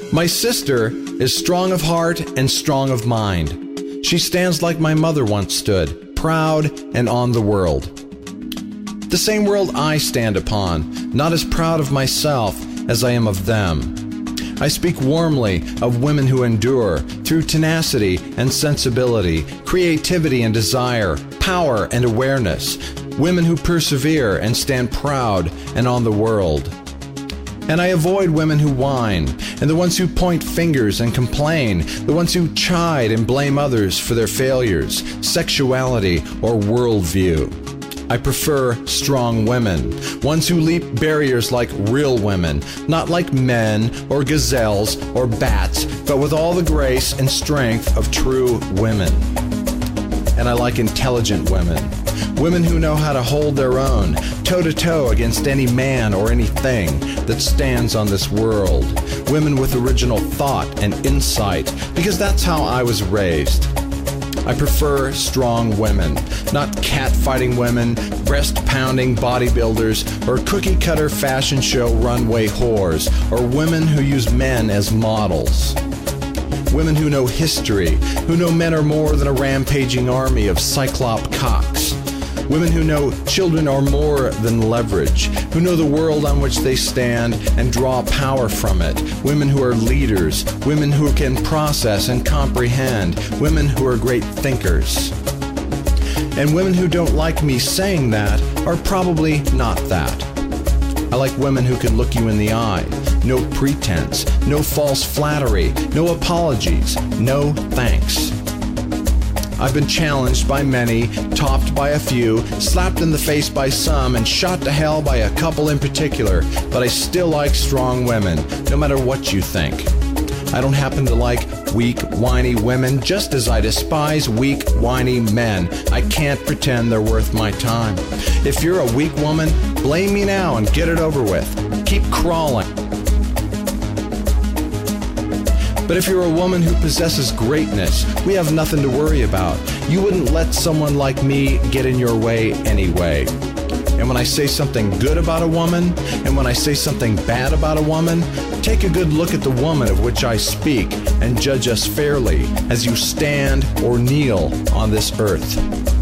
My sister is strong of heart and strong of mind. She stands like my mother once stood, proud and on the world. The same world I stand upon, not as proud of myself as I am of them. I speak warmly of women who endure through tenacity and sensibility, creativity and desire, power and awareness, women who persevere and stand proud and on the world. And I avoid women who whine, and the ones who point fingers and complain, the ones who chide and blame others for their failures, sexuality, or worldview. I prefer strong women, ones who leap barriers like real women, not like men or gazelles or bats, but with all the grace and strength of true women. And I like intelligent women, women who know how to hold their own, toe-to-toe against any man or anything that stands on this world, women with original thought and insight, because that's how I was raised. I prefer strong women, not cat-fighting women, breast-pounding bodybuilders, or cookie-cutter fashion show runway whores, or women who use men as models. Women who know history, who know men are more than a rampaging army of cyclop cocks. Women who know children are more than leverage, who know the world on which they stand and draw power from it. Women who are leaders, women who can process and comprehend, women who are great thinkers. And women who don't like me saying that are probably not that. I like women who can look you in the eye. No pretense, no false flattery, no apologies, no thanks. I've been challenged by many, topped by a few, slapped in the face by some, and shot to hell by a couple in particular, but I still like strong women, no matter what you think. I don't happen to like weak, whiny women, just as I despise weak, whiny men. I can't pretend they're worth my time. If you're a weak woman, blame me now and get it over with. Keep crawling. But if you're a woman who possesses greatness, we have nothing to worry about. You wouldn't let someone like me get in your way anyway. And when I say something good about a woman, and when I say something bad about a woman, take a good look at the woman of which I speak and judge us fairly as you stand or kneel on this earth.